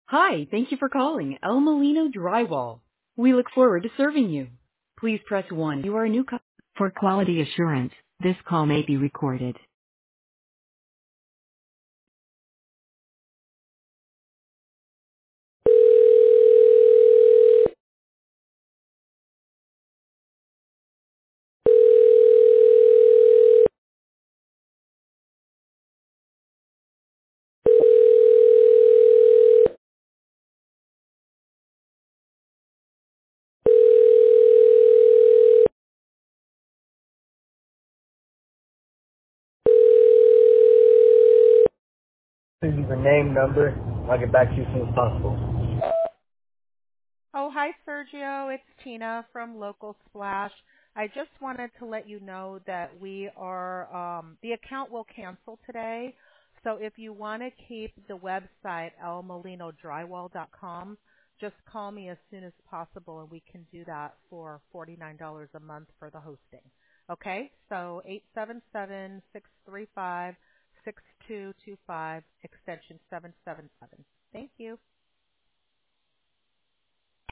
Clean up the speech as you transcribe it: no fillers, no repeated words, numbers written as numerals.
Hi, thank you for calling El Molino Drywall. We look forward to serving you. Please press 1. You are a new customer. For quality assurance, this call may be recorded. Please leave your name, number. I'll get back to you as soon as possible. Oh, hi, Sergio. It's Tina from Local Splash. I just wanted to let you know that the account will cancel today. So if you want to keep the website, elmolinodrywall.com, just call me as soon as possible and we can do that for $49 a month for the hosting. Okay? So 877-635-6225, extension 777. Thank you.